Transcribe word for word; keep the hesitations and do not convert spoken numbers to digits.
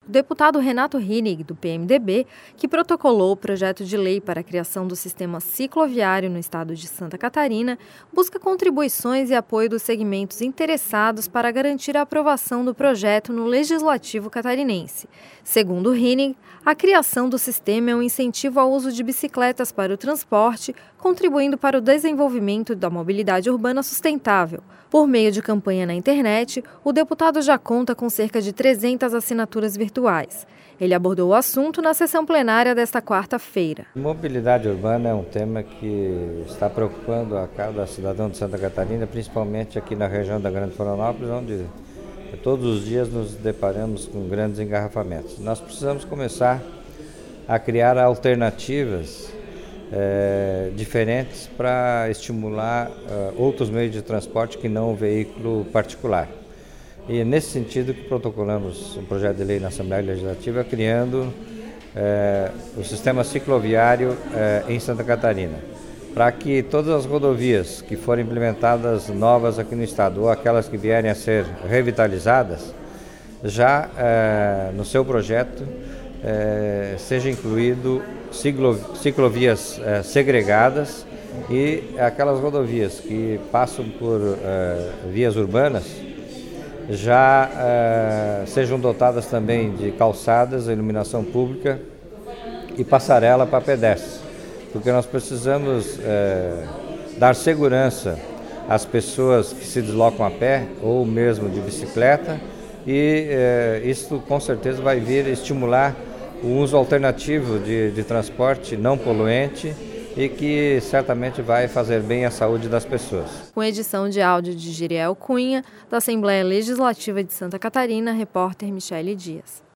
O deputado Renato Rinnig, do P M D B, que protocolou o projeto de lei para a criação do sistema cicloviário no estado de Santa Catarina, busca contribuições e apoio dos segmentos interessados para garantir a aprovação do projeto no Legislativo catarinense. Segundo Rinnig, a criação do sistema é um incentivo ao uso de bicicletas para o transporte, contribuindo para o desenvolvimento da mobilidade urbana sustentável. Por meio de campanha na internet, o deputado já conta com cerca de trezentas assinaturas virtuais. Ele abordou o assunto na sessão plenária desta quarta-feira. Mobilidade urbana é um tema que está preocupando a cada cidadão de Santa Catarina, principalmente aqui na região da Grande Florianópolis, onde todos os dias nos deparamos com grandes engarrafamentos. Nós precisamos começar a criar alternativas É, diferentes para estimular uh, outros meios de transporte que não o veículo particular. E é nesse sentido que protocolamos um projeto de lei na Assembleia Legislativa criando é, o sistema cicloviário é, em Santa Catarina, para que todas as rodovias que forem implementadas novas aqui no estado ou aquelas que vierem a ser revitalizadas, já é, no seu projeto É, seja incluído ciclo, ciclovias é, segregadas e aquelas rodovias que passam por é, vias urbanas já é, sejam dotadas também de calçadas, iluminação pública e passarela para pedestres, porque nós precisamos é, dar segurança às pessoas que se deslocam a pé ou mesmo de bicicleta e é, isso com certeza vai vir estimular o uso alternativo de, de transporte não poluente e que certamente vai fazer bem à saúde das pessoas. Com edição de áudio de Giriel Cunha, da Assembleia Legislativa de Santa Catarina, repórter Michele Dias.